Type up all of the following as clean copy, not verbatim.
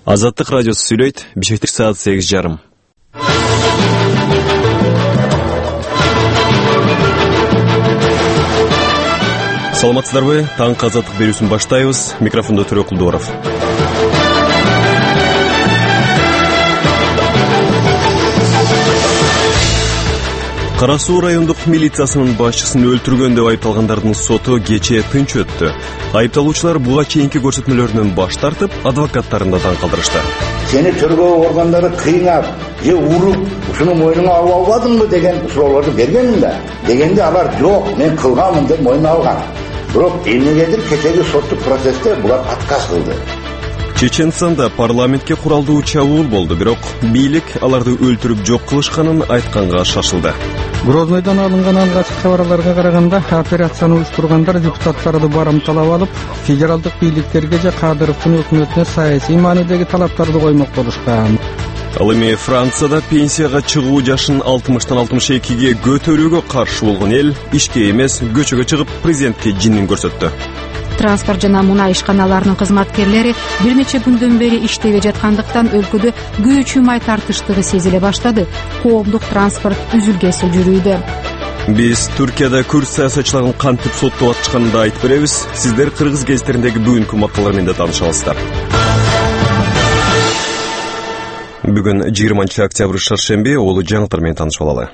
Азаттык радиосу сүйлөйт. Бишкектик саат 8:30. Саламатсыздарбы? Таңкы азаттык берүүсүн баштайбыз. Микрофондо Төрө Кулдуаров. Кара Суу райондук милициясынын башчысын өлтүргөн деп айыпталгандардын соту кечээ тынч өттү. Айыпталуучулар буга чейинки көрсөтмөлөрүнөн баш тартып, адвокаттарын да таң калтырышты. Сени төргөө органдары кыйнап, уруп, ушуну мойнуңа алып албадыңбы деген суроолорду бергенмин да. Дегенде алар жок, мен кылганмын деп мойнуна алган. Бирок эмнегедир кечеги соттук процессте булар отказ кылды. Чеченстанда парламентке куралдуу чабуул болду, бирок бийлик аларды өлтүрүп жок кылышканын айтканга шашылды. Грозныйдан алынган алгачкы кабарларга караганда, операцияны уюштургандар депутаттарды барымталап алып, федералдык бийликтерге же Кадыровдун өкмөтүнө саясий маанидеги талаптарды коймок болушкан. Ал эми Францияда пенсияга чыгуу жашын 60-тан 62-ге көтөрүүгө каршы болгон эл ишке эмес, көчөгө чыгып президентке жинин көрсөттү. Транспорт жана мунай ишканаларынын кызматкерлери бир нече күндөн бери иштебей жаткандыктан өлкөдө күйүүчү май тартыштыгы сезиле баштады. Коомдук транспорт үзүлгесил жүрүүдө. Биз Түркияда күрд саясатчыларын кантип соттоп атышканын айтып беребиз. Сиздер кыргыз гезиттериндеги бүгүнкү макалалар менен тааныша аласыздар. Бүгүн 20-октябрь шаршемби, улуу жаңылыктар менен таанышып алалы.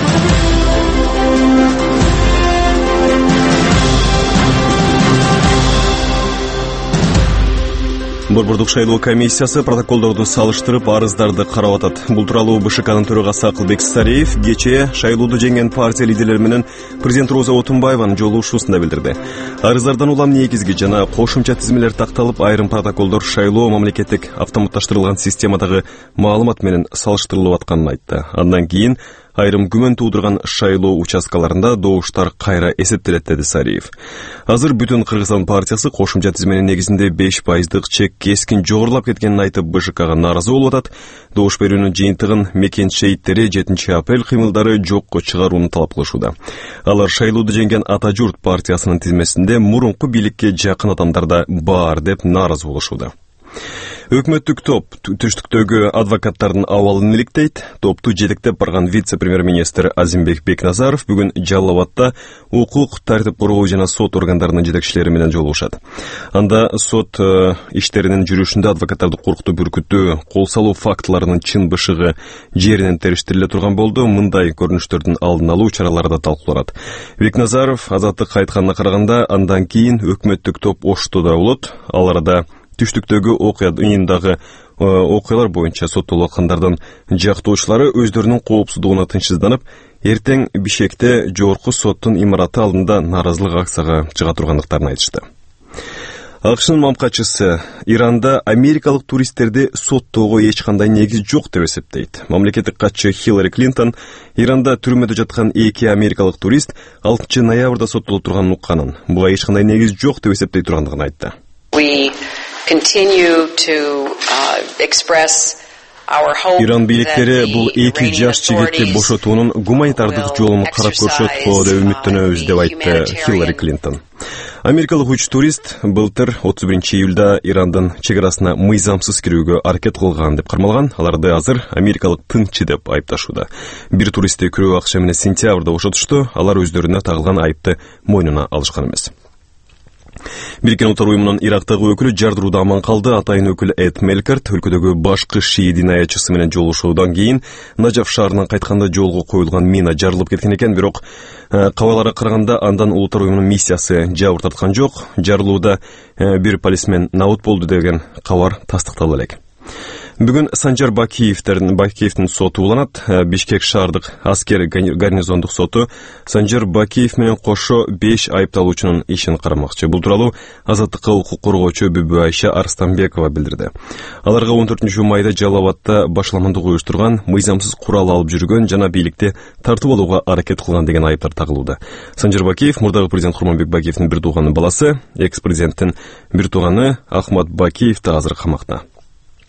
Борбордук шайлоо комиссиясы протоколдорду салыштырып, арыздарды карап атат. Бул тууралуу БШКнын төрагасы Акылбек Сариев кечээ шайлоодо жеңген партия лидерлери менен президент Роза Отунбаеванын жолугушуусунда билдирди. Арыздардан улам негизги жана кошумча тизмелер такталып, айрым протоколдор шайлоо мамлекеттик автоматташтырылган системадагы маалымат менен салыштырылып атканын айтты. Андан кийин айрым күмөн туудурган шайлоо участкаларында добуштар кайра эсептелет, деди Сариев. Азыр бүтүн Кыргызстан партиясы кошумча тизменин негизинде 5% чек кескин жогорулап кеткенин айтып, БШКга нааразы болуп атат. Добуш берүүнүн жыйынтыгын мекен шейиттери 7 апрель кыймылдары жокко чыгарууну талап кылышууда. Алар шайлоодо жеңген Ата журт партиясынын тизмесинде мурунку бийликке жакын адамдар да бар деп нааразы болушууда. Өкмөттүк топ түштүктөгү адвокаттардын абалын иликтейт. Топту жетектеп барган вице-премьер-министр Азимбек Бекназаров бүгүн Жалал Абадта укук, тартип коргоо жана сот органдарынын жетекчилери менен жолугушат. Анда сот иштеринин жүрүшүндө адвокаттарды коркутуп үркүтүү, кол салуу фактыларынын чын бышыгы жеринен териштириле турган болду. Мындай көрүнүштөрдүн алдын алуу чаралары да талкууланат. Бекназаров азаттыкка айтканына караганда, андан кийин өкмөттүк топ Оштодо болот. Аларда түштүктөгү окуялар боюнча соттолуп аткандардын жактоочулары өздөрүнүн коопсуздугуна тынчсызданып, эртең Бишкекте жогорку соттун имараты алдында нааразылык акцияга чыга тургандыктарын айтышты. АКШнын мамкачысы Иранда америкалык туристтерди соттоого эч кандай негиз жок деп эсептейт. Мамлекеттик катчы Хиллари Клинтон Иранда түрмөдө жаткан 2 америкалык турист 6 ноябрда соттолуп турганын укканын, буга эч кандай негиз жок деп эсептей тургандыгын айтты. Иран бийликтери бул 2 жаш жигитти бошотуунун гуманитардык жолун карап көрүшөт деп үмүттөнөбүз, деп айтты Хиллари Клинтон. Америкалык 3 турист былтыр 31 июлда Ирандын чегарасына мыйзамсыз кирүүгө аракет кылган деп кармалган. Аларды азыр америкалык тыңчы деп айыпташууда. Бир туристти күрөө акча менен сентябрда бошотушту. Алар өздөрүнө тагылган айыпты мойнуна алышкан эмес. Бириккен Улуттар уюмунун Ирактагы өкүлү жардырууда аман калды. Атайын өкүл Эд Мелкарт өлкөдөгү башкы шии динаятчысы менен жолугушуудан кийин Нажаф шаарынан кайтканда жолго коюлган мина жарылып кеткен экен, бирок кабарларга караганда андан Улуттар уюмунун миссиясы жабыр тарткан жок. Жарылууда бир полисмен набут болду деген кабар тастыкталды элек. Бүгүн Санжар Бакиевдин соту уланат. Бишкек шаардык аскер гарнизондук соту Санжар Бакиев менен кошо 5 айыпталуучунун ишин карамакчы. Бул тууралуу Азаттыкка укук коргоочу Бүбү Айша Арстанбекова билдирди. Аларга 14 майда Жалал Абадта башаламандык уюштурган, мыйзамсыз курал алып жүргөн жана бийликти тартып алууга аракет кылган деген айыптар тагылууда. Санжар Бакиев мурдагы президент Курманбек Бакиевдин бир тууганын баласы, экс-президенттин бир тууганы Ахмат Бакиев да азыр камакта.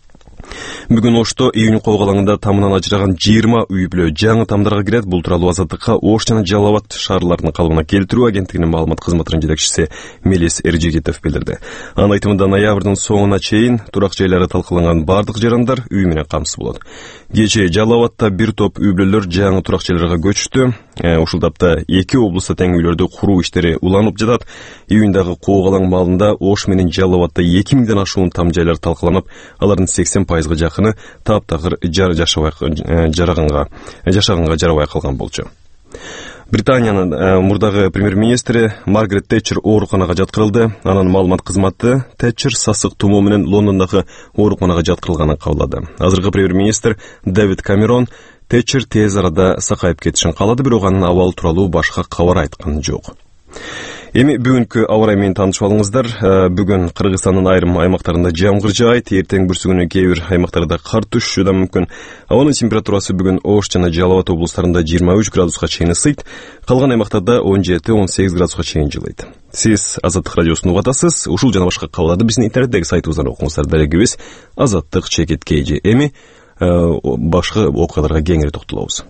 Бүгүн Ошто июнь коогалаңында тамынан ажыраган 20 үй бүлө жаңы тамдарга кирет. Бул тууралуу Азаттыкка Ош жана Жалал Абад шаарларынын калыбына келтирүү агенттигинин маалымат кызматынын жетекчиси Мелис Эржигитов билдирди. Анын айтымында ноябрдын соңуна чейин турак жайлары талкаланган бардык жарандар үй менен камсыз болот. Кечээ Жалал Абадта бир топ үй бүлөлөр жаңы турак жайларга көчтү. Ушул тапта 2 облустта тең үйлөрдү куруу иштери уланып жатат. Июндагы коогалаң маалында Ош менен Жалал Абадта 2000ден ашуун там жайлар талкаланып, алардын 80%га жакыны таптагыр жашаганга жарабай калган болчу. Британиянын мурдагы премьер-министри Маргарет Тэтчер ооруканага жаткырылды. Анын маалымат кызматы Тэтчер сасык тумоо менен Лондондогу ооруканага жаткырылганын кабарлады. Азыркы премьер-министр Дэвид Камерон Тэтчер тез арада сакайып кетишин каалады, бирок анын абалы тууралуу башка кабар айткан жок. Эми бүгүнкү аба ырайы менен таанышып алыңыздар. Бүгүн Кыргызстандын айрым аймактарында жамгыр жаайт, эртең бүрсүгүнү кээ бир аймактарда кар түшүшү да мүмкүн. Абанын температурасы бүгүн Ош жана Жалал Абад облустарында 23 градуска чейин ысыйт, калган аймактарда 17-18 градуска чейин жылыйт. Сиз Азаттык радиосун угатасыз. Ушул жана башка кабарларды биздин интернеттеги сайтыбыздан окуңуздар. Далегибиз azattik.kj. Эми башка окуяларга кеңири токтолобуз.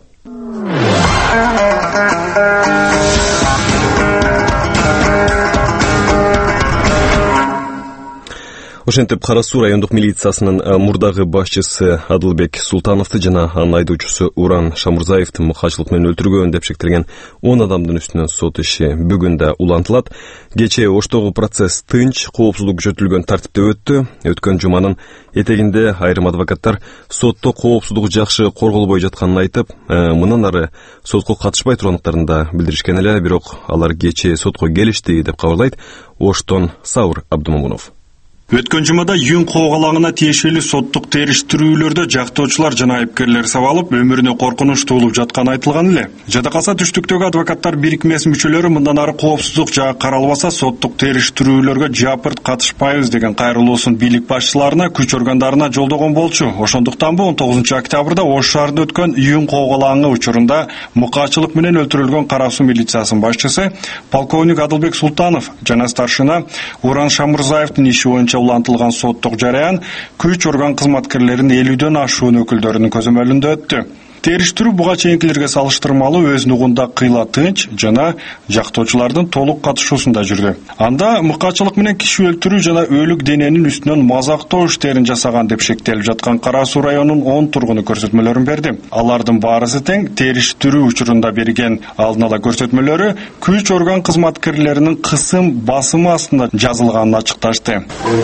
Ошентип Кара Суу райондук милициясынын мурдагы башчысы Адылбек Султановду жана анын айдоочусу Уран Шамурзаевди мукачылык менен өлтүргөн деп шектелген 10 адамдын үстүнөн сот иши бүгүн да улантылат. Кечээ Оштогу процесс тынч, коопсуздук күчөтүлгөн тартипте өттү. Өткөн жуманын этегинде айрым адвокаттар сотто коопсуздук жакшы корголбой жатканын айтып, мындан ары сотко катышпай тургандыктарын да билдиришкен эле, бирок алар кечээ сотко келишти деп кабарлайт Оштон Саур Абдумомунов. Өткөн жумада Юн коогалаңына тиешелүү соттук териштирүүлөрдө жактоочулар жана айыпкерлер сабалып, өмүрүнө коркунуч туулуп жатканы айтылган эле. Жада калса түштүктөгү адвокаттар бирикмеси мүчөлөрү мындан ары коопсуздук жагы каралбаса, соттук териштирүүлөргө жапырт катышпайбыз деген кайрылуусун бийлик башчыларына, күч органдарына жолдогон болчу. Ошондуктан 19 октябрда Ош шаарында өткөн Юн коогалаңы учурунда мукачылык менен өлтүрүлгөн Кара Суу милициясынын башчысы полковник Адылбек Султанов жана старшина Уран Шамурзаевдин иши боюнча улантылган соттук жараян күч орган кызматкерлеринин 50дөн ашуун өкүлдөрүнүн көзөмөлүндө өттү. Териштирүү буга чейинкилерге салыштырмалуу өз нугунда кыйла тынч жана жактоочулардын толук катышуусунда жүрдү. Анда мыкачылык менен киши өлтүрүү жана өлүк дененин үстүнөн мазактоо иштерин жасаган деп шектелип жаткан Кара Суу районунун 10 тургуну көрсөтмөлөрүн берди. Алардын баарысы тең териштирүү учурунда берген алдын ала көрсөтмөлөрү күч орган кызматкерлеринин кысым басымы астында жазылганын ачыкташты.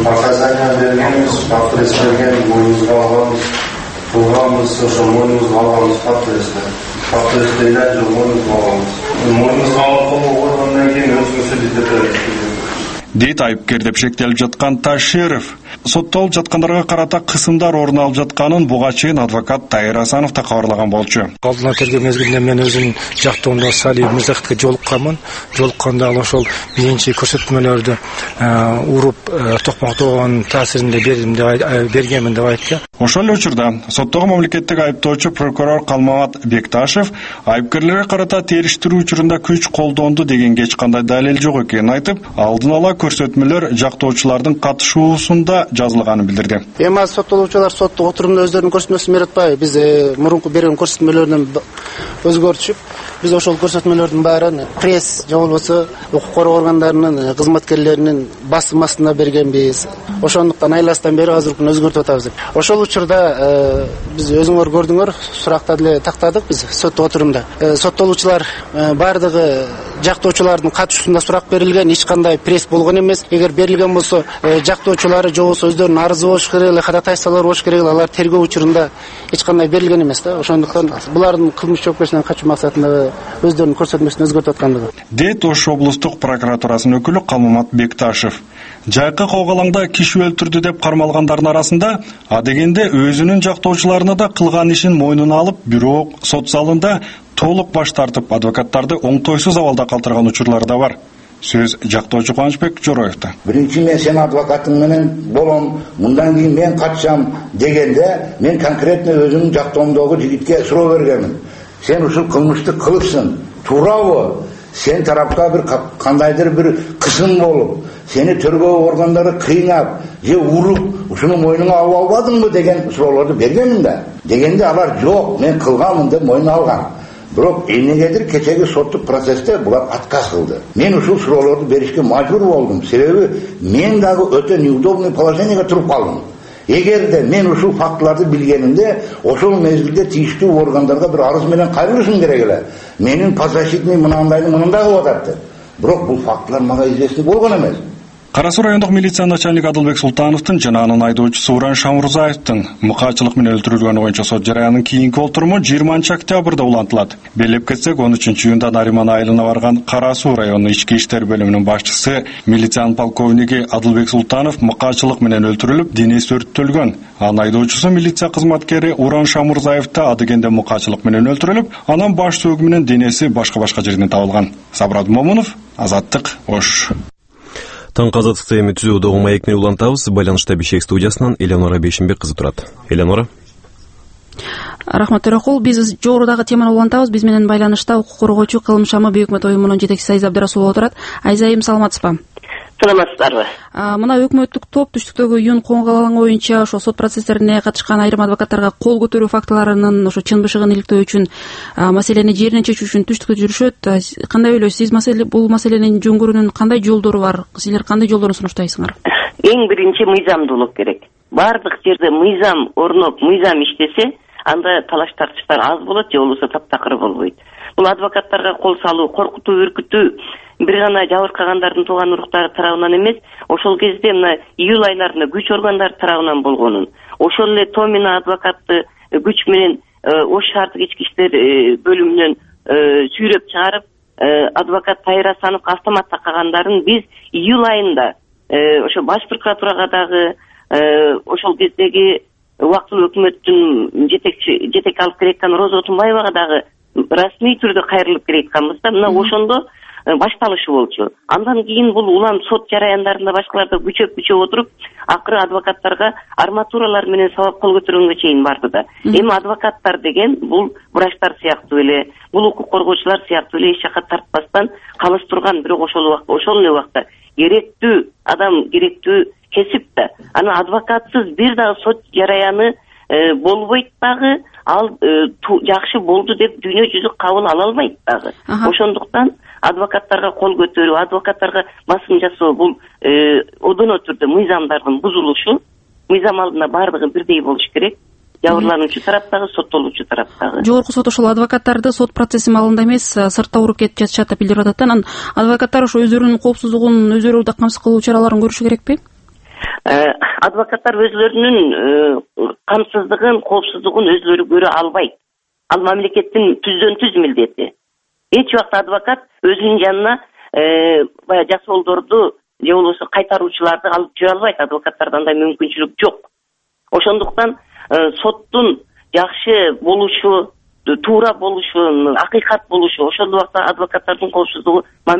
Программыз ошо мойнубузга алганбыз патруль мойнубузга алып койгондон кийин өзүңүз дейт айыпкер деп шектелип жаткан Ташеров. Соттолуп жаткандарга карата кысымдар орун алып жатканын буга чейин адвокат Тайыр Асанов да кабарлаган болчу. Алдын ала тергөө мезгилинде мен өзүм жактоомдо Салиев Мырзахитке жолукканмын. Жолукканда ал ошол биринчи көрсөтмөлөрдү уруп токмоктогон таасиринде бергенмин деп айтты. Ошол эле учурда соттогу мамлекеттик айыптоочу прокурор Калмамат Бекташев айыпкерлерге карата териштирүү учурунда күч колдонду дегенге эч кандай далил жок экенин айтып, алдын ала көрсөтмөлөр жактоочулардын катышуусунда жазылганын билдирди. Эми азыр соттолуучулар соттук отурумда өздөрүнүн көрсөтмөсүн берип атпайбы? Биз мурунку берген көрсөтмөлөрдөн өзгөртүшүп, биз ошол көрсөтмөлөрдүн баарын пресс же болбосо укук коргоо органдарынын кызматкерлеринин басым астына бергенбиз. Ошондуктан айластан бери азыр күн өзгөртүп атабыз. Ошол учурда биз өзүңөр көрдүңөр, суракта деле тактадык биз соттук отурумда. Соттолуучулар бардыгы жактоочулардын катышуусунда сурак берилген, эч кандай пресс болгон эмес. Эгер берилген болсо, жактоочулары же болбосо өздөрүнүн арызы болуш керек эле, ходатайстволор болуш керек эле, алар тергөө учурунда эч кандай берилген эмес да. Ошондуктан булардын кылмыш жоопкерчилигинен качуу максатында өздөрүнүн көрсөтмөсүн өзгөртүп аткандыгы. Дейт Ош облустук прокуратурасынын өкүлү Калмамат Бекташев. Жайкы коогалаңда киши өлтүрдү деп кармалгандардын арасында адегенде өзүнүн жактоочуларына да кылган ишин мойнуна алып, бирок сот залында толук баш тартып, адвокаттарды оңтойсуз абалда калтырган учурлар да бар. Сөз жактоочу Кубанычбек Жороевда. Биринчи мен сен адвокатың менен болом, мындан кийин мен катышам дегенде, мен конкретно өзүмдүн жактоомдогу жигитке суроо бергенмин. Сен ушул кылмышты кылыпсың, туурабы? Sen tarafka bir kandaydır bir kısım bolup, seni törgөө organları kıynap, je urup, uşunu moynuna albadın mı degen soruları bergenim da. Degende alar yok, men kılgamın dep moynuna algan. Biroq emnegedir keçegi soттuk prosesde bular atka kıldı. Men uşul soruları berişke majbur oldum. Sebebi men dagı öte неудобный положениеге туруp kaldım. Эгерде мен ушул фактыларды билгенимде, ошол мезгилде тийиштүү органдарга bir арыз менен кайрылышым керек эле. Менин подзащитный мынандайды мындай кылып атат. Бирок бул фактылар мага известный болгон эмес. Кара Суу райондук милиция начальниги Адылбек Султановдун жана анын айдоочусу Уран Шамурзаевдин мыкаачылык менен өлтүрүлгөнү боюнча сот жараянын кийинки отуруму 20-октябрда улантылат. Белеп кетсек, 13-июнда Нариман айылына барган Кара Суу районунун ички иштер бөлүмүнүн башчысы милициянын полковниги Адылбек Султанов мыкаачылык менен өлтүрүлүп, денеси өрттөлгөн. Анын айдоочусу милиция кызматкери Уран Шамурзаев да адегенде мыкаачылык менен өлтүрүлүп, анан баш сөөгү менен денеси башка жерден табылган. Сабрат Момунов, Азаттык, Ош. Таңкы азаттыкты эми түзүүдөгү маекни улантабыз. Байланышта Бишкек студиясынан Элеонора Бейшимбек кызы турат. Элеонора. Рахмат Төрөкул, биз жогорудагы теманы улантабыз. Биз менен байланышта укук коргоочу Кылым шамы Бейик Өкмөт уюмунун жетекчиси Айза Абдрасулова турат. Айза, саламатсызбы? Саламатсыздарбы? Мына өкмөттүк топ түштүктөгү июнь коңгулалаңы боюнча ошо сот процесстерине катышкан айрым адвокаттарга кол көтөрүү фактыларынын ошо чын бышыгын иликтөө үчүн маселени жеринен чечүү үчүн түштүктө жүрүшөт. Кандай ойлойсуз? Сиз бул маселени жөнгөрүүнүн кандай жолдору бар? Силер кандай жолдорун сунуштайсыңар? Эң биринчи мыйзамдуулук керек. Бардык жерде мыйзам орноп, мыйзам иштесе, анда талаш тартыштар аз болот, же болбосо таптакыр болбойт. Бул адвокаттарга кол салуу, коркутуу, үркүтүү бир гана жабыркагандардын тууган уруктары тарабынан эмес, ошол кезде мына июль айларында күч органдары тарабынан болгонун, ошол эле Томина адвокатты күч менен Ош шаардык ички иштер бөлүмүнөн сүйрөп чыгарып, адвокат Тайыр Асановго автомат таккандарын биз июль айында ошо баш прокуратурага дагы ошол кездеги убактылуу өкмөттүн жетекчи алып келаткан Роза Отунбаевага дагы расмий түрдө кайрылып келатканбыз да. Мына ошондо башталышы болчу. Андан кийин бул улам сот жараяндарында башкаларда күчөп отуруп, акыры адвокаттарга арматуралар менен сабап кол көтөргөнгө чейин барды да. Эми адвокаттар деген бул врачтар сыяктуу эле, бул укук коргоочулар сыяктуу эле эч жака тартпастан калыс турган, бирок ошол эле убакта керектүү адам, керектүү кесип да. Аны адвокатсыз бир дагы сот жараяны болбойт дагы, ал жакшы болду деп дүйнө жүзү кабыл ала албайт дагы. Ошондуктан адвокаттарга кол көтөрүү, адвокаттарга басым жасоо бул одоно түрдө мыйзамдардын бузулушу. Мыйзам алдында бардыгы бирдей болуш керек. Жабырлануучу тараптагы, соттолуучу тараптагы. Жогорку сот ошол адвокаттарды сот процесси маалында эмес, сыртта уруп кетип жатышат деп билдирип атат. Анан адвокаттар ошо өздөрүнүн коопсуздугун өздөрү да камсыз кылуу чараларын көрүшү керекпи? Адвокаттар өзлөрүнүн камсыздыгын, коопсуздугун өзлөрү көрө албайт. Ал мамлекеттин түздөн түз милдети. Эч убакта адвокат өзүнүн жанына баягы жасоолдорду же болбосо кайтаруучуларды алып жүрө албайт. Адвокаттарда андай мүмкүнчүлүк жок. Ошондуктан соттун жакшы болушу, туура болушу, акыйкат болушу, ошол убакта адвокаттардын коопсуздугу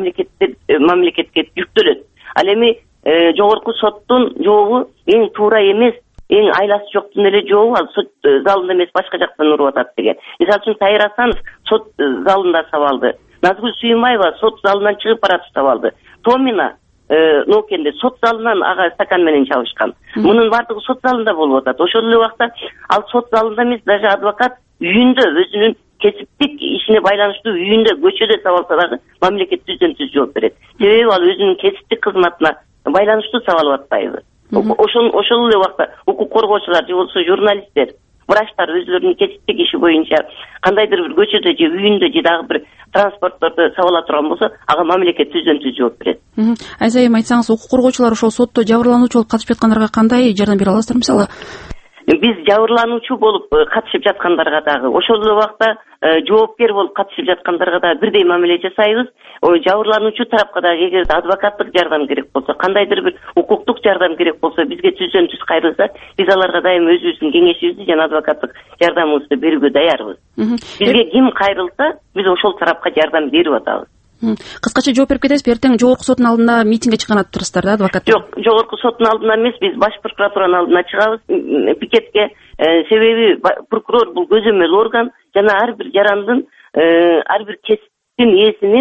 мамлекетке жүктөлөт. Ал эми жогорку соттун жообу эң туура эмес, эң айласы жоктун эле жообу ал сот залында эмес башка жактан уруп атат деген. Мисалы үчүн Тайыр Асанов сот залында сабалды. Назгүл Сүйүмбаева сот залынан чыгып баратып сабалды. Томина Нокенде сот залынан ага стакан менен чабышкан. Мунун бардыгы сот залында болуп атат. Ошол эле убакта ал сот залында эмес, даже адвокат үйүндө өзүнүн кесиптик ишине байланыштуу үйүндө көчөдө сабалса дагы мамлекет түздөн түз жооп берет. Себеби ал өзүнүн кесиптик кызматына байланыштуу сабалып атпайбы. Ошол эле убакта укук коргоочулар же болбосо журналисттер, врачтар өзлөрүнүн кесиптик иши боюнча кандайдыр бир көчөдө же үйүндө же дагы бир транспорттордо сабала турган болсо, ага мамлекет түздөн түз жооп берет. Айза, эми айтсаңыз, укук коргоочулар ошол сотто жабырлануучу болуп катышып жаткандарга кандай жардам бере аласыздар? Мисалы, биз жабырлануучу болуп катышып жаткандарга дагы, ошол эле убакта жоопкер болуп катышып жаткандарга да бирдей мамиле жасайбыз. Жабырлануучу тарапка да эгер адвокаттык жардам керек болсо, кандайдыр бир укуктук жардам керек болсо, бизге түздөн түз кайрылса, биз аларга дайым өзүбүздүн кеңешибизди жана адвокаттык жардамыбызды берүүгө даярбыз. Бизге ким кайрылса, биз ошол тарапка жардам берип атабыз. Кыскача жооп берип кетесиз. Эртең жогорку соттун алдында митингге чыккан атыптырсыздар да, адвокаттар? Жок, жогорку соттун алдында эмес, биз баш прокуратуранын алдына чыгабыз пикетке. Себеби прокурор бул көзөмөл орган жана ар бир жарандын, ар бир кесиптин ээсинин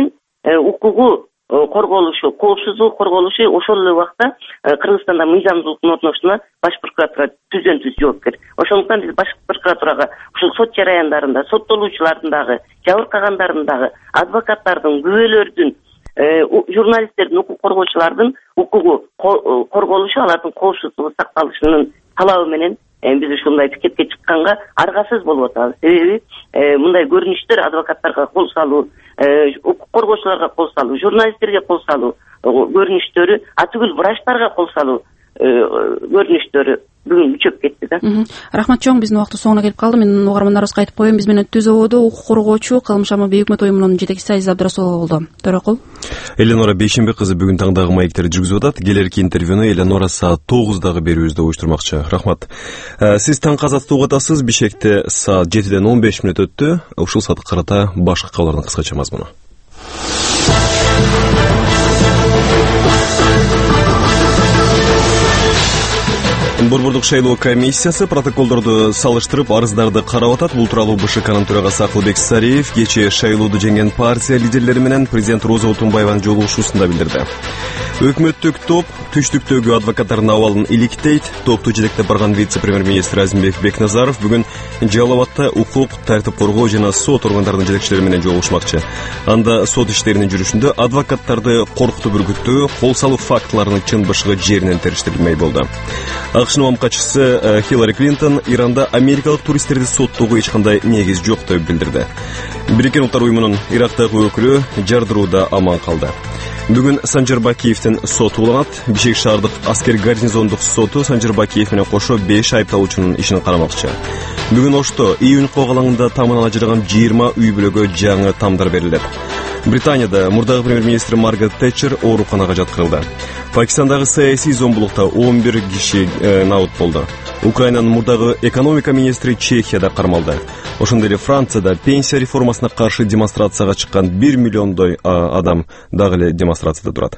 укугу корголушу, коопсуздугу корголушу ошол эле убакта Кыргызстанда мыйзамдуулуктун орношуна баш прокуратура түздөн түз жоопкер. Ошондуктан биз баш прокуратурага ушул сот жараяндарында соттолуучулардын дагы, жабыркагандардын дагы, адвокаттардын, күбөлөрдүн, журналисттердин, укук коргоочулардын укугу корголушу, алардын коопсуздугу сакталышынын талабы менен биз ушундай пикетке чыкканга аргасыз болуп атабыз. Себеби мындай көрүнүштөр адвокаттарга кол салуу, укук коргоочуларга кол салуу, журналисттерге кол салуу көрүнүштөрү, атүгүл врачтарга кол салуу көрүнүштөрү бүгүн күчөп кетти да. Рахмат чоң, биздин убактыбыз соңуна келип калды. Мен угармандарыбызга айтып коеюн, биз менен Түз ободо укук коргоочу Калым Шамабек өкмөт уюмунун жетекчиси Азиз Абдрасулова болду. Төрөкул. Эленора Бейшембек кызы бүгүн таңдагы маектерди жүргүзүп атат. Келерки интервьюну Эленора саат 9-дагы берүүбүздү уюштурмакчы. Рахмат. Сиз таңкы азаттык атасыз. Бишкекте саат 7-ден 15 мүнөт өттү. Ушул саатка карата башка кабарлардын кыскача мазмуну. Борбордук шайлоо комиссиясы протоколдорду салыштырып арыздарды карап атат. Бул тууралуу БШКнын төрагасы Акылбек Сариев кечээ шайлоодо жеңген партия лидерлери менен президент Роза Отунбаеванын жолугушуусунда билдирди. Өкмөттүк топ түштүктөгү адвокаттардын абалын иликтейт. Топту жетектеп барган вице-премьер-министр Азимбек Бекназаров бүгүн Жалал абадта укук, тартип коргоо жана сот органдарынын жетекчилери менен жолугушмакчы. Анда сот иштеринин жүрүшүндө адвокаттарды коркутуп үркүттөө, кол салуу фактыларынын чын бышыгы жеринен териштирилмей болду. АКШнын мамкачысы Хиллари Клинтон Иранда америкалык туристтерди соттоого эч кандай негиз жок деп билдирди. Бириккен Улуттар уюмунун Ирактагы өкүлү жардырууда аман калды. Бүгүн Санжар Бакиевдин соту уланат. Бишкек шаардык аскер гарнизондук соту Санжар Бакиев менен кошо 5 айыпталуучунун ишин карамакчы. Бүгүн Ошто июнь когалаңында тамынан ажыраган 20 үй бүлөгө жаңы тамдар берилет. Британияда мурдагы премьер-министр Маргарет Тэтчер ооруканага жаткырылды. Пакистандагы саясий зомбулукта 11 киши наут болду. Украинанын мурдагы экономика министри Чехияда кармалды. Ошондой эле Францияда пенсия реформасына каршы демонстрацияга чыккан 1 миллиондой адам дагы эле демонстрацияда турат.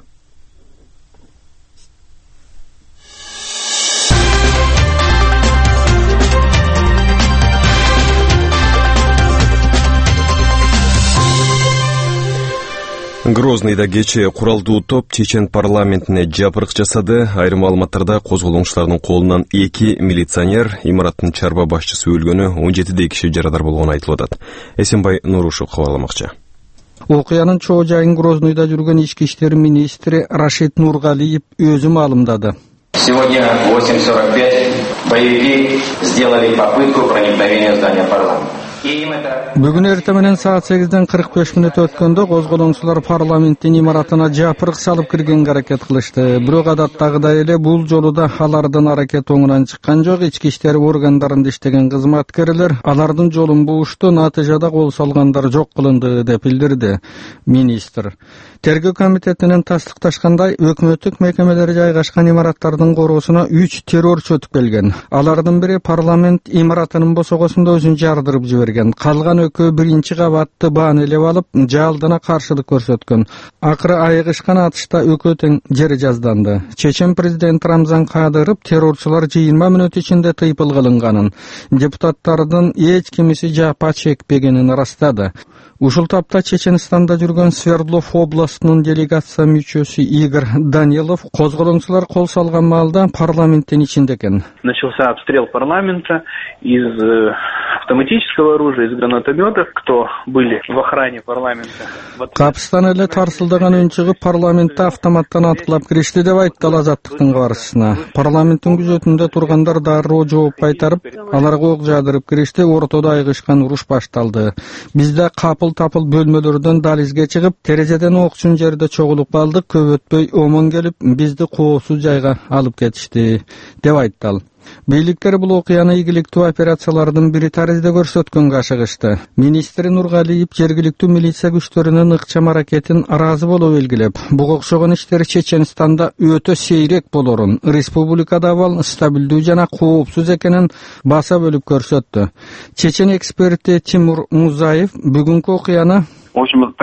Грознойда кечээ куралдуу топ чечен парламентине жапырык жасады. Айрым маалыматтарда козголоңчулардын колунан 2 милиционер, имараттын чарба башчысы өлгөнү, 17 киши жарадар болгону айтылып атат. Эсенбай Нурушев кабарламакчы. Окуянын чоо жайын Грознойда жүргөн ички иштер министри Рашид Нургалиев өзү маалымдады. Сегодня в 8:45 боевики сделали попытку проникновения в здание парламента. Бүгүн эртең менен саат 8-ден 45 мүнөт өткөндө козголоңчулар парламенттин имаратына жапырык салып киргенге аракет кылышты. Бирок адаттагыдай эле бул жолу да алардын аракети оңунан чыккан жок. Ички иштер органдарында иштеген кызматкерлер алардын жолун буушту, натыйжада кол салгандар жок кылынды деп билдирди министр. Тергөө комитетинен тастыкташкандай, өкмөттүк мекемелер жайгашкан имараттардын короосуна 3 террорчу өтүп келген. Алардын бири парламент имаратынын босогосунда өзүн жардырып жиберген. Калган экөө биринчи кабатты баанелеп алып, жалдына каршылык көрсөткөн. Акыры айыгышкан атышта экөө тең жери жазданды. Чечен президент Рамзан Кадыров террорчулар 20 мүнөт ичинде тыйпыл кылынганын, депутаттардын эч кимиси жапа чекпегенин ырастады. Ушул тапта Чеченстанда жүргөн Свердлов областынын делегация мүчөсү Игорь Данилов козголоңчулар кол салган маалда парламенттин ичинде экен. Начался обстрел парламента из автоматического оружия, из гранатометов, кто были в охране парламента. Капстан эле тарсылдаган үн чыгып, парламентте автоматтан аткылап киришти деп айтты Азаттыктын кабарчысына. Парламенттин күзөтүндө тургандар дароо жооп кайтарып, аларга ок жаадырып киришти, ортодо айгышкан уруш башталды. Бизде капыл-тапыл бөлмөлөрдөн дализге чыгып, терезеден окчун жерде чогулуп калдык, көп өтпөй омон келип, бизди коопсуз жайга алып кетишти деп айтты ал. Бийликтер бул окуяны ийгиликтүү операциялардын бири таризде көрсөткөнгө ашыгышты. Министр Нургалиев жергиликтүү милиция күчтөрүнүн ыкчам аракетин ыраазы болуп белгилеп, буга окшогон иштер Чеченстанда өтө сейрек болорун, республикада абал стабилдүү жана коопсуз экенин баса бөлүп көрсөттү. Чечен эксперти Тимур Музаев бүгүнкү окуяны В общем, это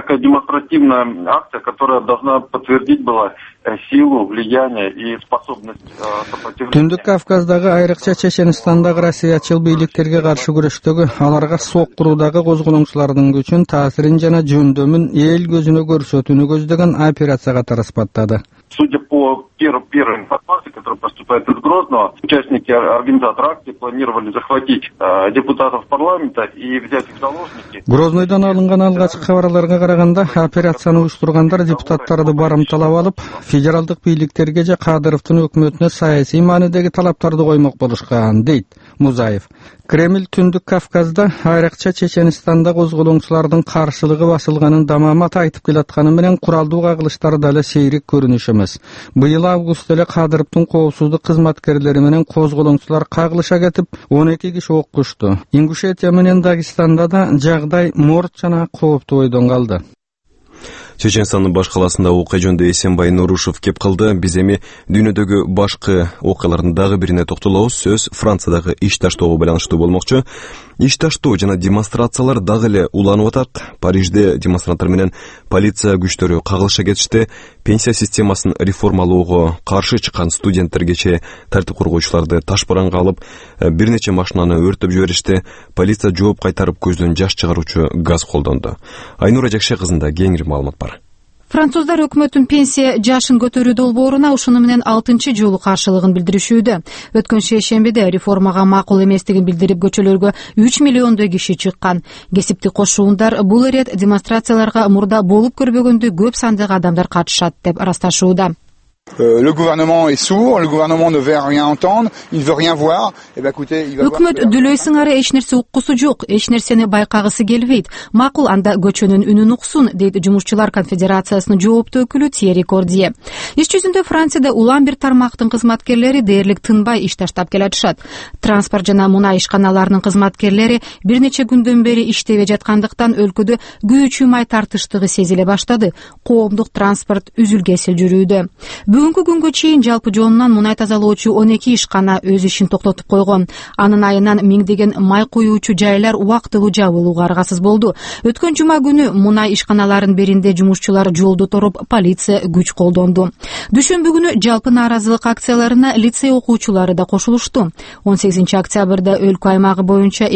такая демонстративная акция, которая должна подтвердить была силу, влияние и способность сопротивления. Түндүк Кавказдагы, айрыкча Чеченстандагы Россиячыл бийликтерге каршы күрөштөгү, аларга соккуруудагы козголоңчулардын күчүн, таасирин жана жөндөмүн эл көзүнө көрсөтүүнү көздөгөн операция катары испаттады. Судя по первой информации, которая поступает из Грозного, участники организатора акции планировали захватить депутатов парламента и взять их в заложники. Грознойдон алынган алгачкы кабарларга караганда, операцияны уюштургандар депутаттарды барымталап алып, федералдык бийликтерге же Кадыровдун өкмөтүнө саясий маанидеги талаптарды коймок болушкан, дейт Музаев. Кремль Түндүк Кавказда, айрыкча Чеченстанда козголоңчулардын каршылыгы басылганын дамамат айтып келатканы менен куралдуу кагылыштар дагы сейрек көрүнүш эмес. Быйыл август эле Кадыровдун коопсуздук кызматкерлери менен козголоңчулар кагылыша кетип, 12 киши оккушту. Ингушетия менен Дагестанда да жагдай морт жана кооптуу бойдон калды. Чеченстандын баш каласында окуя жөнүндө Эсенбай Нурушев кеп калды. Биз эми дүйнөдөгү башкы окуялардын дагы бирине токтолобуз. Сөз Франциядагы иш таштоого байланыштуу болмокчу. Иш таштоо жана демонстрациялар дагы эле уланып атат. Парижде демонстранттар менен полиция күчтөрү кагылыша кетишти. Пенсия системасын реформалоого каршы чыккан студенттерге тартип коргоочуларды ташбаранга алып, бир нече машинаны өртөп жиберишти. Полиция жооп кайтарып көздөн жаш чыгаруучу газ колдонду. Айнура Жакше кызында кеңири маалымат бар. Француздар өкмөттүн пенсия жашын көтөрүү долбооруна ушуну менен 6-чы жолу каршылыгын билдиришүүдө. Өткөн шейшембиде реформага макул эместигин билдирип көчөлөргө 3 миллиондой киши чыккан. Кесиптик кошуундар бул ирет демонстрацияларга мурда болуп көрбөгөндөй көп сандагы адамдар катышат деп ырасташууда. Le gouvernement est sourd, le gouvernement ne veut rien entendre, il ne veut rien voir. Écoutez, il va voir. Өкмөт дүлөй сыңары эч нерсе уккусу жок, эч нерсени байкагысы келбейт. Макул анда көчөнүн үнүн уксун, дейт Жумушчулар конфедерациясынын жооптуу өкүлү Тьерри Кордие. Иш жүзүндө Францияда улам бир тармактын кызматкерлери дээрлик тынбай иш таштап келатышат. Транспорт жана мунай ишканаларынын кызматкерлери бир нече күндөн бери иштебей жаткандыктан өлкөдө күйүүчү май тартыштыгы сезиле баштады. Коомдук транспорт үзүл-кесил жүрүүдө. Бүгүнкү күнгө чейин жалпы жонунан мунай тазалоочу 12 ишкана өз ишин токтотуп койгон. Анын айынан миңдеген май куюучу жайлар убактылуу жабылууга аргасыз болду. Өткөн жума күнү мунай ишканаларынын биринде жумушчулар жолду торуп, полиция күч колдонду. Дүйшөмбү күнү жалпы нааразылык акцияларына лицей окуучулары да кошулушту. 18 октябрда өлкө аймагы боюнча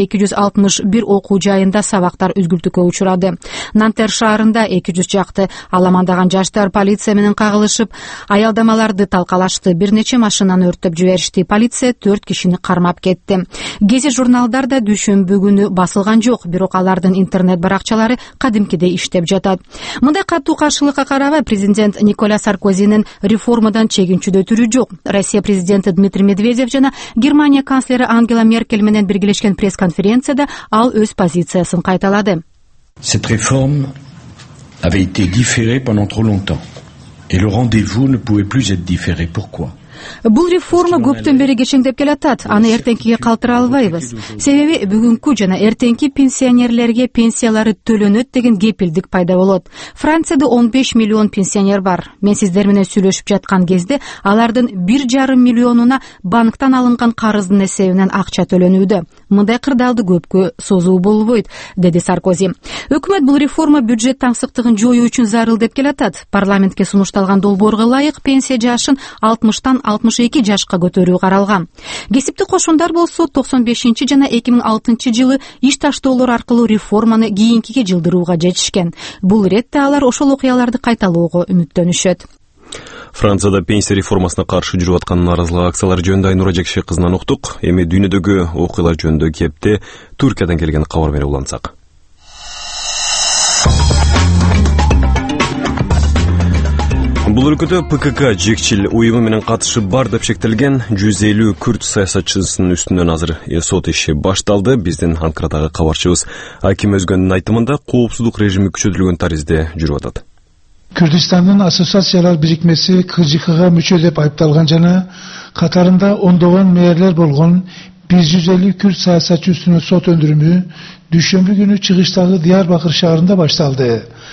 261 окуу жайында сабактар үзгүлтүккө учурады. Нантер шаарында 200 жакты аламандаган жаштар полиция менен кагылышып, аялдамаларды талкалашты, бир нече машинаны өртөп жиберишти. Полиция 4 кишини кармап кетти. Гези журналдар да дүйшөмбү күнү басылган жок, бирок алардын интернет баракчалары кадимкидей иштеп жатат. Мындай катуу каршылыкка карабай президент Николя Саркозинин реформадан чегинчүдө түрү жок. Россия президенти Дмитрий Медведев жана Германия канцлери Ангела Меркель менен биргелешкен пресс-конференцияда ал өз позициясын кайталады. Cette réforme avait été différée pendant trop longtemps. Et le rendez-vous ne pouvait plus être différé. Pourquoi? Бул реформа көптөн бери кечеңдеп келатат. Аны эртеңкиге калтыра албайбыз. Себеби бүгүнкү жана эртеңки пенсионерлерге пенсиялары төлөнөт деген кепилдик пайда болот. Францияда 15 миллион пенсионер бар. Мен сиздер менен сүйлөшүп жаткан кезде алардын 1,5 миллионуна банктан алынган карыздын эсебинен акча төлөнүүдө. Мындай кырдаалды көпкө созуу болбойт, деди Саркози. Өкмөт бул реформа бюджет таңсыктыгын жоюу үчүн зарыл деп келатат. Парламентке сунушталган долбоорго ылайык пенсия жашын 60-тан 62 жашка көтөрүү каралган. Кесиптик кошундар болсо 95 жана 2006 жылы иш таштоолор аркылуу реформаны кийинкиге жылдырууга жетишкен. Бул иретте алар ошол окуяларды кайталоого үмүттөнүшөт. Францияда пенсия реформасына каршы жүрүп аткан нааразылык акциялары жөнүндө Айнура Жакше кызынан уктук. Эми дүйнөдөгү окуялар жөнүндө кепте Түркиядан келген кабар менен улантсак. Бул өлкөдө ПКК жекчил уюму менен катышы бар деп шектелген 150 күрд саясатчысынын үстүнөн азыр сот иши башталды. Биздин Анкарадагы кабарчыбыз Аким Өзгөндүн айтымында коопсуздук режими күчөтүлгөн таризде жүрүп атат. Кыргызстандын ассоциациялар бирикмеси КЖКга мүчө деп айыпталган жана катарында ондогон мэрлер болгон 150 күрд саясатчы үстүнөн сот өндүрүмү дүйшөмбү күнү чыгыштагы Диярбакыр шаарында башталды.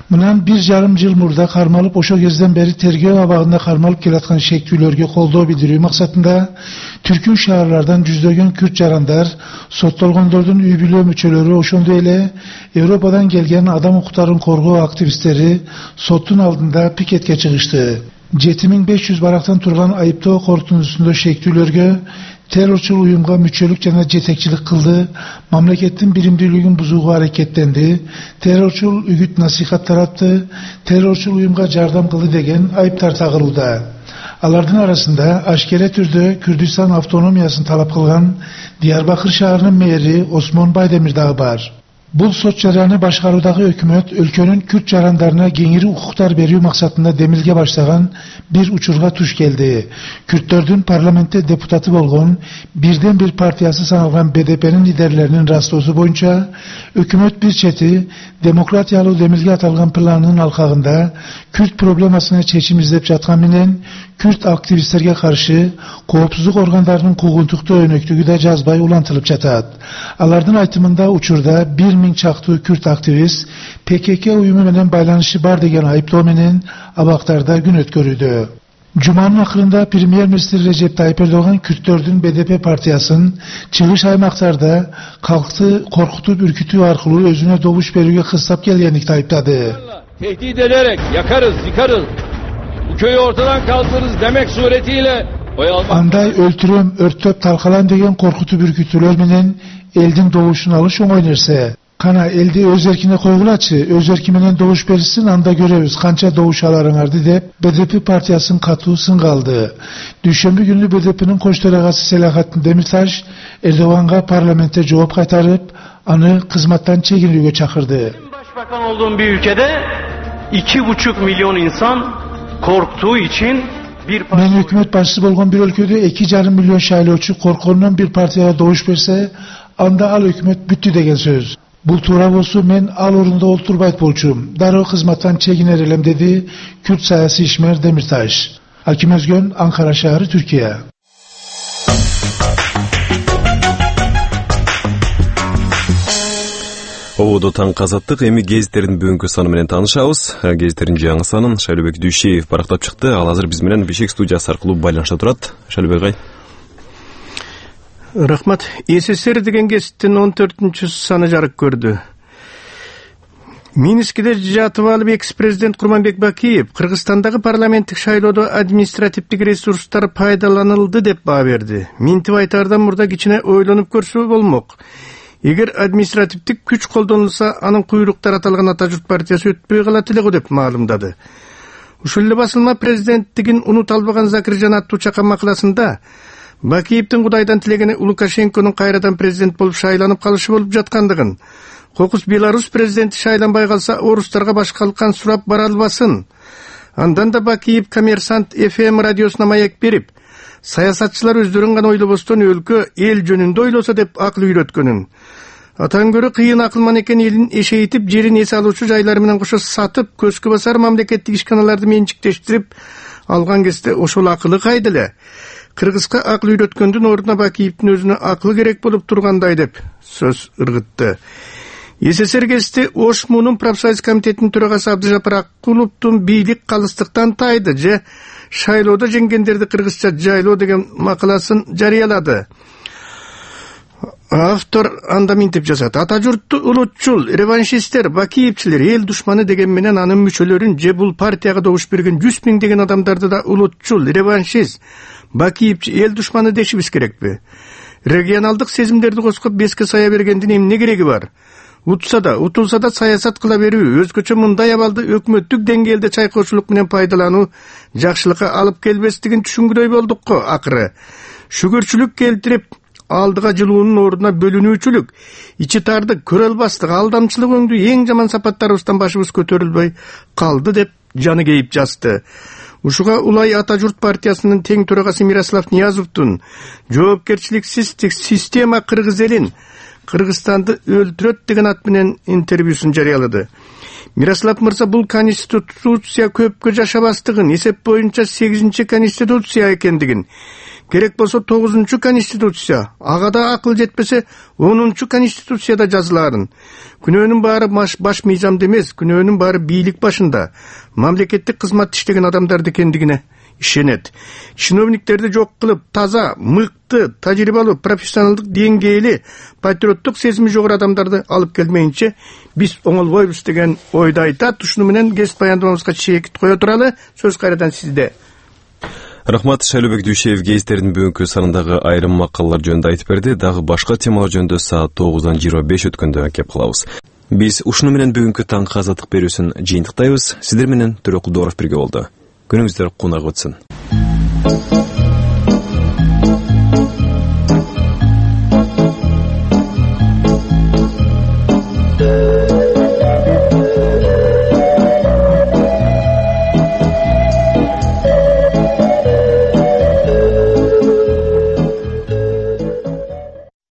Мынан 1,5 жыл мурда кармалып, ошо кезден бери тергөө абагында кармалып келаткан шектүүлөргө колдоо билдирүү максатында түркүн шаарлардан жүздөгөн күрт жарандар, соттолгондордун үй бүлө мүчөлөрү, ошондой эле Европадан келген адам укуктарын коргоо активисттери соттун алдында пикетке чыгышты. 7500 барактан турган айыптоо корутундусунда шектүүлөргө terrorчул уюмга мүчөлүк жана жетекчилик кылды, мамлекеттин биримдүүлүгүн бузууга аракеттенди, террорчул үгүт насихат таратты, террорчул уюмга жардам кылды деген айыптар тагылууда. Алардын арасында ашкере түрдө Күрдистан автономиясын талап кылган Диярбакыр шаарынын мэри Осмон Байдемир дагы бар. Бул сот жараны башкаруудагы өкмөт өлкөнүн күрт жарандарына кеңири укуктар берүү максатында демилге баштаган бир учурга туш келди. Күрттөрдүн парламентте депутаты болгон бирден бир партиясы саналган БДПнин лидерлеринин растоосу боюнча өкмөт бир чети демократиялуу демилге аталган планынын алкагында күрт проблемасына чечим издеп жаткан менен күрт активисттерге каршы коопсуздук органдарынын куугунтуктуу өнөктүгү да жазбай улантылып жатат. Алардын айтымында учурда 1000 чактуу күрт активист ПКК уюму менен байланышы бар деген айыптоо менен абактарда күн өткөрүүдө. Жуманын акырында премьер-министр Режеп Тайып Эрдоган күрттөрдүн БДП партиясын чыгыш аймактарда калкты коркутуп үркүтүү аркылуу өзүнө добуш берүүгө кыстап келгенlikte ayıpladı. Tehdit ederek yakarız, yıkarız, bu köyü ortadan kaldırırız demek suretiyle Андай өлтүрөм, өрттөп талкалан деген коркутуп үркүтүүлөр менен элдин добушун алыш оңой нерсе. Кана элди өз эркине койгулачы, өз эрки менен добуш беришсин, анда көрөбүз канча добуш аларыңарды деп БДП партиясын катуу сынга алды. Дүйшөмбү күнү БДПнин кош төрагасы Селахаттин Демирташ Эрдоганга парламентте жооп кайтарып, аны кызматтан чегинүүгө чакырды. Başbakan olduğum bir ülkede 2,5 milyon insan korktuğu için Мен өкмөт башчысы болгон бир өлкөдө 2,5 миллион шайлоочу корконунан бир партияга добуш берсе, анда ал өкмөт бүттү деген сөз. Бул туура болсо мен ал орунда олтурбайт болчумун. Дароо кызматтан чегинер элем, деди күрт саясий ишмер Демирташ. Аким Өзгөн, Анкара шаары, Түркия. Ободо таң казаттык, эми гезиттердин бүгүнкү саны менен таанышабыз. Гезиттердин жаңы санын Шайлообек Дүйшеев барактап чыкты. Ал азыр биз менен Бишкек студиясы аркылуу байланышта турат. Шайлообек агай. Рахмат. СССР деген гезиттин 14-чү саны жарык көрдү. Минскиде жатып алып экс-президент Курманбек Бакиев Кыргызстандагы парламенттик шайлоодо административдик ресурстар пайдаланылды деп баа берди. Минтип айтаардан мурда кичине ойлонуп көрсө болмок. Эгер административдик күч колдонулса, анын куйруктар аталган Ата журт партиясы өтпөй калат эле го деп маалымдады. Ушул эле басылма президенттигин унута албаган Закиржан аттуу чакан макаласында Бакиевдин Кудайдан тилегени Лукашенконун кайрадан президент болуп шайланып калышы болуп жаткандыгын, кокус Беларусь президенти шайланбай калса орустарга башкалыккан сурап бара албасын. Андан да Бакиев Коммерсант FM радиосуна маек берип, саясатчылар өздөрүн гана ойлобостон өлкө эл жөнүндө ойлосо деп акыл үйрөткөнүн. Атан көрө кыйын акылман экен, элин эшейтип, жерин эс алуучу жайлары менен кошо сатып, көзгө басар мамлекеттик ишканаларды менчиктештирип алган кезде ошол акылы кайда эле? Кыргызга акыл үйрөткөндүн ордуна Бакиевдин өзүнө акыл керек болуп тургандай деп сөз ыргытты. СССР кезинде Ошмунун профсоюз комитетинин төрагасы Абдыжапар Акуловдун бийлик калыстыктан тайды же шайлоодо жеңгендерди кыргызча жайлоо деген макаласын жарыялады. Автор анда минтип жазат: Ата журтту улутчул, реваншисттер, Бакиевчилер эл душманы деген менен анын мүчөлөрүн же бул партияга добуш берген 100 000 деген адамдарды да улутчул, реваншист, Бакиевчи, эл душманы дешибиз керекпи? Регионалдык сезимдерди коскоп беске сая бергендин эмне кереги бар? Утса да, утулса да саясат кыла берүү, өзгөчө мындай абалды өкмөттүк деңгээлде чайкоочулук менен пайдалануу жакшылыкка алып келбестигин түшүнгүдөй болдук го акыры. Шүгүрчүлүк келтирип, алдыга жылуунун ордуна бөлүнүүчүлүк, ичи тардык, көрө албастык, алдамчылык өңдүү эң жаман сапаттарыбыздан башыбыз көтөрүлбөй калды деп жаны кейип жазды. Ушуга Улай Ата журт партиясынын тең төрагасы Мирослав Ниязовдун жоопкерчиликсиз система кыргыз элин, Кыргызстанды өлтүрөт деген ат менен интервьюсун жарыялады. Мирослав мырза, бул конституция көпкө жашабастыгын, эсеп боюнча 8-конституция экендигин, керек болсо 9-конституция, ага да акыл жетпесе 10-конституцияда жазыларын. Күнөөнүн баары баш мыйзамда эмес, күнөөнүн баары бийлик башында, мамлекеттик кызмат иштеген адамдарды экендигине ишенет. Чиновниктерди жок кылып, таза, мыкты, тажрыйбалуу, профессионалдык деңгээли, патриоттук сезими жогору адамдарды алып келмейинче биз оңолбойбуз деген ойду айтат. Ушуну менен кесип баяндоомубузга чекит кое туралы. Сөз кайрадан сизде. Рахмат. Шайлообек Дүйшеев гезиттердин бүгүнкү санындагы айрым макалалар жөнүндө айтып берди. Дагы башка темалар жөнүндө саат 9:25 өткөндө кеп калабыз. Биз ушуну менен бүгүнкү таңкы азаттык берүүсүн жыйынтыктайбыз. Сиздер менен Төрөкулдууров бирге болду. Күнүңүздөр кунак өтсүн.